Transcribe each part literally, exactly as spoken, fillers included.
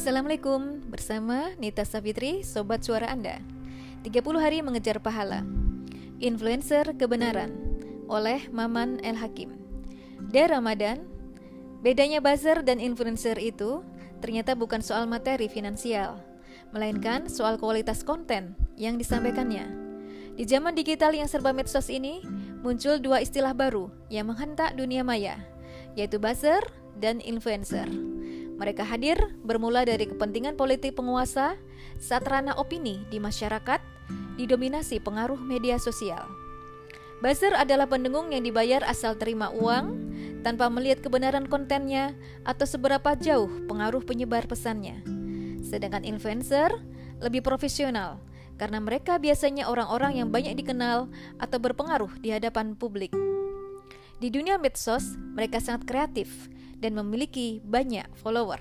Assalamualaikum, bersama Nita Safitri, Sobat Suara Anda. tiga puluh hari mengejar pahala. Influencer kebenaran oleh Maman El Hakim. Dari Ramadan, bedanya buzzer dan influencer itu ternyata bukan soal materi finansial, melainkan soal kualitas konten yang disampaikannya. Di zaman digital yang serba medsos ini, muncul dua istilah baru yang menghentak dunia maya, yaitu buzzer dan influencer. Mereka hadir bermula dari kepentingan politik penguasa saat ranah opini di masyarakat didominasi pengaruh media sosial. Buzzer adalah pendengung yang dibayar asal terima uang tanpa melihat kebenaran kontennya atau seberapa jauh pengaruh penyebar pesannya. Sedangkan influencer lebih profesional karena mereka biasanya orang-orang yang banyak dikenal atau berpengaruh di hadapan publik. Di dunia medsos, mereka sangat kreatif dan memiliki banyak follower.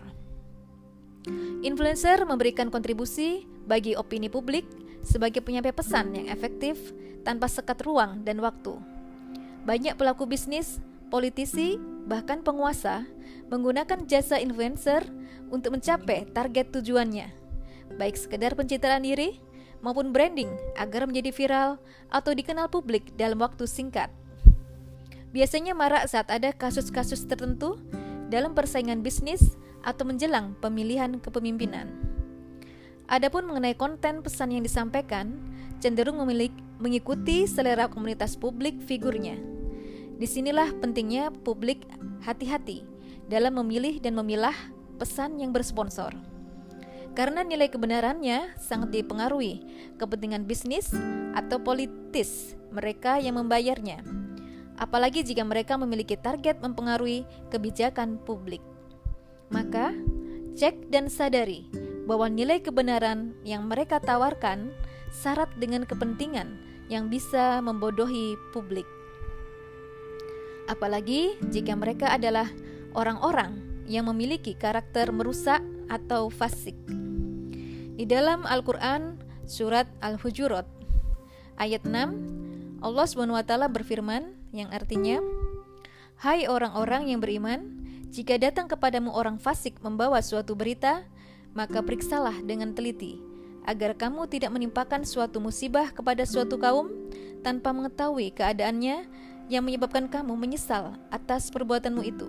Influencer memberikan kontribusi bagi opini publik sebagai penyampai pesan yang efektif tanpa sekat ruang dan waktu. Banyak pelaku bisnis, politisi, bahkan penguasa menggunakan jasa influencer untuk mencapai target tujuannya, baik sekedar pencitraan diri maupun branding agar menjadi viral atau dikenal publik dalam waktu singkat. Biasanya marak saat ada kasus-kasus tertentu dalam persaingan bisnis atau menjelang pemilihan kepemimpinan. Adapun mengenai konten pesan yang disampaikan, cenderung memiliki, mengikuti selera komunitas publik figurnya. Disinilah pentingnya publik hati-hati dalam memilih dan memilah pesan yang bersponsor. Karena nilai kebenarannya sangat dipengaruhi kepentingan bisnis atau politis mereka yang membayarnya. Apalagi jika mereka memiliki target mempengaruhi kebijakan publik. Maka, cek dan sadari bahwa nilai kebenaran yang mereka tawarkan syarat dengan kepentingan yang bisa membodohi publik. Apalagi jika mereka adalah orang-orang yang memiliki karakter merusak atau fasik. Di dalam Al-Quran, surat Al-Hujurat, ayat enam, Allah subhanahu wa taala berfirman, yang artinya, "Hai orang-orang yang beriman, jika datang kepadamu orang fasik membawa suatu berita, maka periksalah dengan teliti, agar kamu tidak menimpakan suatu musibah kepada suatu kaum tanpa mengetahui keadaannya yang menyebabkan kamu menyesal atas perbuatanmu itu."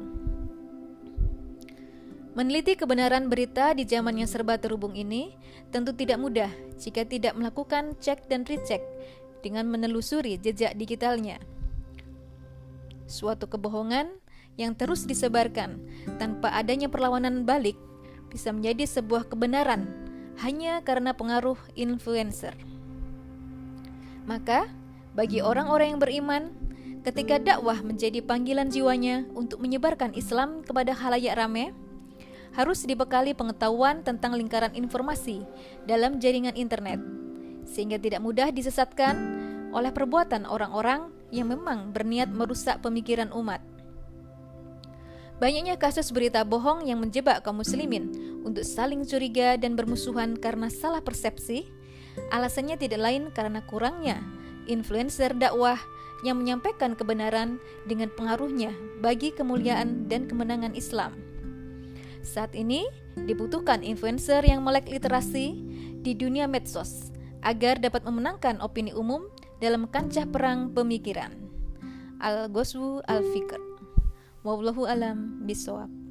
Meneliti kebenaran berita di zaman yang serba terhubung ini tentu tidak mudah jika tidak melakukan cek dan recheck dengan menelusuri jejak digitalnya. Suatu kebohongan yang terus disebarkan tanpa adanya perlawanan balik bisa menjadi sebuah kebenaran hanya karena pengaruh influencer. Maka, bagi orang-orang yang beriman, ketika dakwah menjadi panggilan jiwanya untuk menyebarkan Islam kepada khalayak ramai, harus dibekali pengetahuan tentang lingkaran informasi dalam jaringan internet, sehingga tidak mudah disesatkan oleh perbuatan orang-orang yang memang berniat merusak pemikiran umat. Banyaknya kasus berita bohong yang menjebak kaum muslimin untuk saling curiga dan bermusuhan karena salah persepsi. Alasannya tidak lain karena kurangnya influencer dakwah yang menyampaikan kebenaran dengan pengaruhnya bagi kemuliaan dan kemenangan Islam. Saat ini dibutuhkan influencer yang melek literasi di dunia medsos agar dapat memenangkan opini umum dalam kancah perang pemikiran. Al-Ghazwu Al-Fikr. Wallahu alam bishawab.